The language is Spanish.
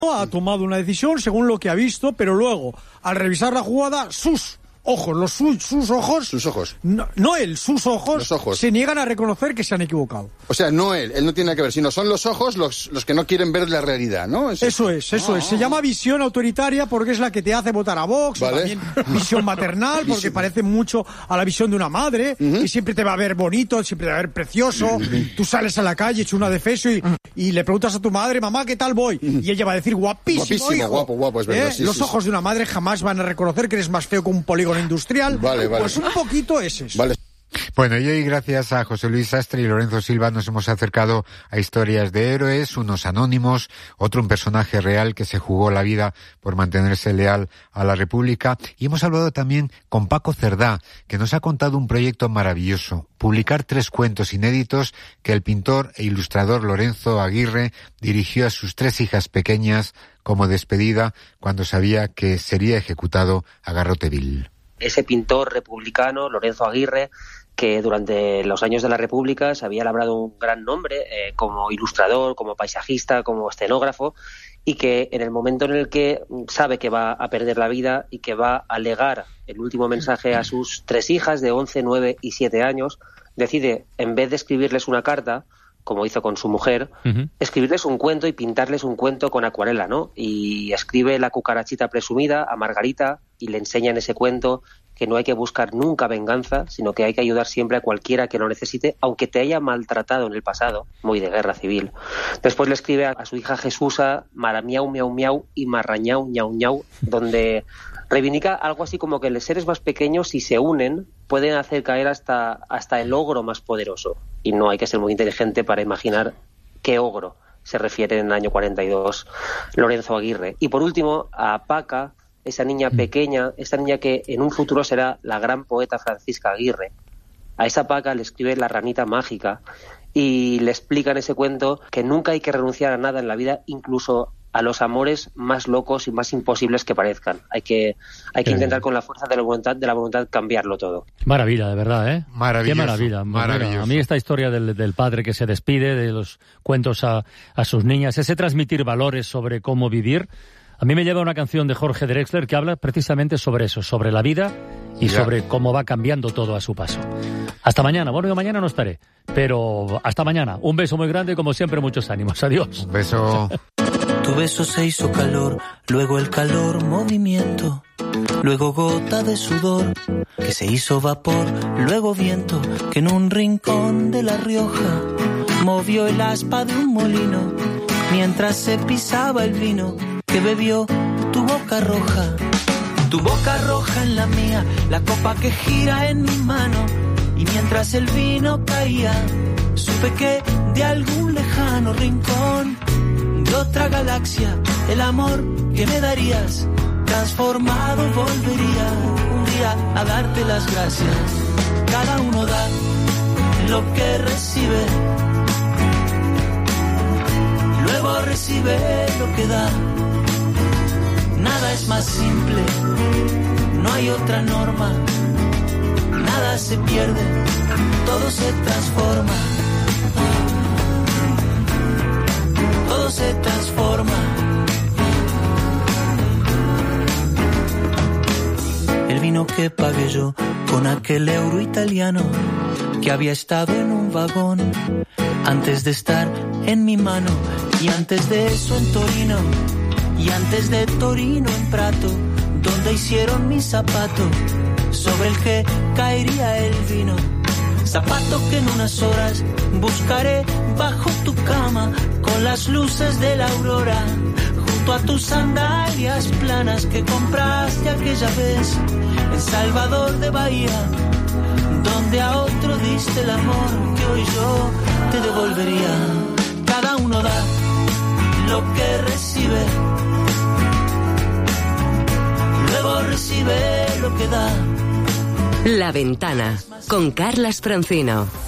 ha tomado una decisión según lo que ha visto, pero luego, al revisar la jugada, sus ojos, sus ojos, sus ojos se niegan a reconocer que se han equivocado. O sea, no él no tiene nada que ver, sino son los ojos los que no quieren ver la realidad, ¿no? Eso es. Se llama visión autoritaria porque es la que te hace votar a Vox, ¿vale? O también visión maternal, porque parece mucho a la visión de una madre, que siempre te va a ver bonito, siempre te va a ver precioso. Tú sales a la calle, hecho una defeso y le preguntas a tu madre, mamá, ¿qué tal voy? Y ella va a decir, guapísimo, hijo. Guapo, es verdad. Los ojos de una madre jamás van a reconocer que eres más feo que un polígono industrial. Vale. Pues un poquito es eso. Vale. Bueno, y hoy gracias a José Luis Sastre y Lorenzo Silva nos hemos acercado a historias de héroes, unos anónimos, otro un personaje real que se jugó la vida por mantenerse leal a la República, y hemos hablado también con Paco Cerdá, que nos ha contado un proyecto maravilloso, publicar 3 cuentos inéditos que el pintor e ilustrador Lorenzo Aguirre dirigió a sus 3 hijas pequeñas como despedida cuando sabía que sería ejecutado a garrote vil. Ese pintor republicano, Lorenzo Aguirre, que durante los años de la República se había labrado un gran nombre como ilustrador, como paisajista, como escenógrafo, y que en el momento en el que sabe que va a perder la vida y que va a legar el último mensaje a sus 3 hijas de 11, 9 y 7 años, decide, en vez de escribirles una carta, como hizo con su mujer, escribirles un cuento y pintarles un cuento con acuarela, ¿no? Y escribe La cucarachita presumida a Margarita y le enseña en ese cuento que no hay que buscar nunca venganza, sino que hay que ayudar siempre a cualquiera que lo necesite, aunque te haya maltratado en el pasado, muy de guerra civil. Después le escribe a su hija Jesusa Maramiau, miau, miau y Marrañau, ñau, ñau, donde reivindica algo así como que los seres más pequeños, si se unen, pueden hacer caer hasta el ogro más poderoso. Y no hay que ser muy inteligente para imaginar qué ogro se refiere en el año 42 Lorenzo Aguirre. Y por último, a Paca, esa niña pequeña, esta niña que en un futuro será la gran poeta Francisca Aguirre. A esa Paca le escribe La ranita mágica y le explica en ese cuento que nunca hay que renunciar a nada en la vida, incluso a los amores más locos y más imposibles que parezcan. Hay que intentar con la fuerza de la voluntad cambiarlo todo. Maravilla, de verdad, ¿eh? Maravilloso. Qué maravilla. Maravilloso. A mí esta historia del padre que se despide, de los cuentos a sus niñas, ese transmitir valores sobre cómo vivir, a mí me lleva una canción de Jorge Drexler que habla precisamente sobre eso, sobre la vida y sobre cómo va cambiando todo a su paso. Hasta mañana. Bueno, yo mañana no estaré, pero hasta mañana. Un beso muy grande y como siempre muchos ánimos. Adiós. Un beso. Tu beso se hizo calor, luego el calor movimiento, luego gota de sudor que se hizo vapor, luego viento que en un rincón de La Rioja movió el aspa de un molino mientras se pisaba el vino que bebió tu boca roja en la mía, la copa que gira en mi mano, y mientras el vino caía supe que de algún lejano rincón de otra galaxia el amor que me darías transformado volvería un día a darte las gracias. Cada uno da lo que recibe, luego recibe lo que da. Nada es más simple, no hay otra norma, nada se pierde, todo se transforma, todo se transforma. El vino que pagué yo con aquel euro italiano que había estado en un vagón antes de estar en mi mano, y antes de eso en Torino, y antes de Torino en Prato, donde hicieron mi zapato sobre el que caería el vino. Zapato que en unas horas buscaré bajo tu cama con las luces de la aurora, junto a tus sandalias planas que compraste aquella vez en Salvador de Bahía, donde a otro diste el amor que hoy yo te devolvería. Cada uno da lo que recibe, luego recibe lo que da. La Ventana, con Carlas Francino.